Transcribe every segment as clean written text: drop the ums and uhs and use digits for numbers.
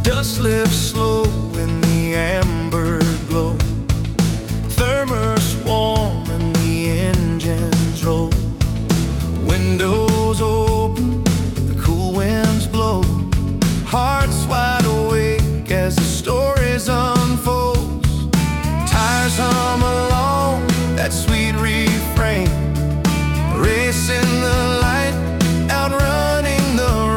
Dust lifts slow in the amber glow. Thermos warm and the engines roll. Windows open, the cool winds blow. Hearts wide awake as the stories unfold. Tires hum along that sweet refrain. Racing the light, outrunning the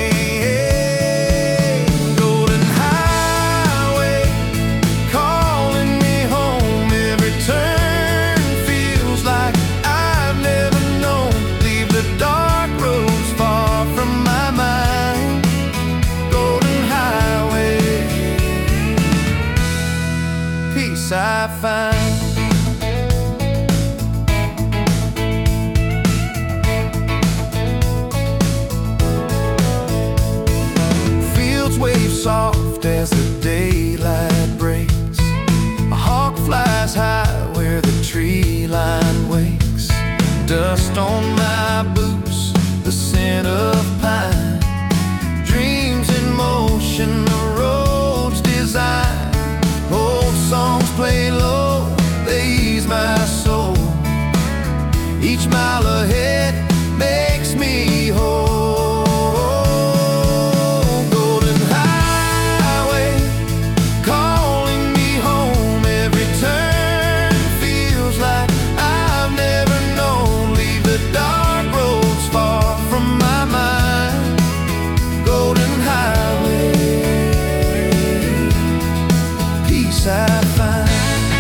rain. Golden highway, calling me home. Every turn feels like I've never known. Leave the dark roads far from my mind. Golden highway, peace I find. Wave soft as the daylight breaks. A hawk flies high where the tree line wakes. Dust on my boots, the scent of pine. Dreams in motion, the road's design. Old songs play low, they ease my soul. Each mile ahead makes me whole. I find.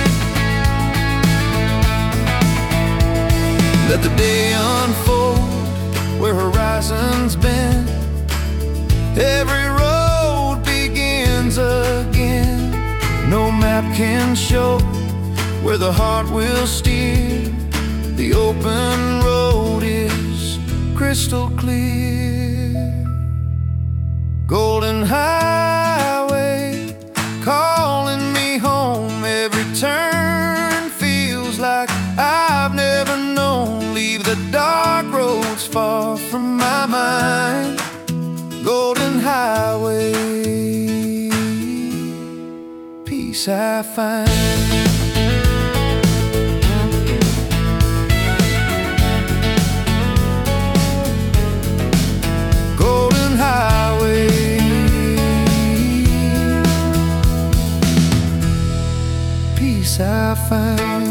Let the day unfold where horizons bend. Every road begins again. No map can show where the heart will steer. The open road is crystal clear. Golden highway, calling me home. Every turn feels like I've never known. Leave the dark roads far from my mind. Golden highway, peace I find. Golden highway, peace I find.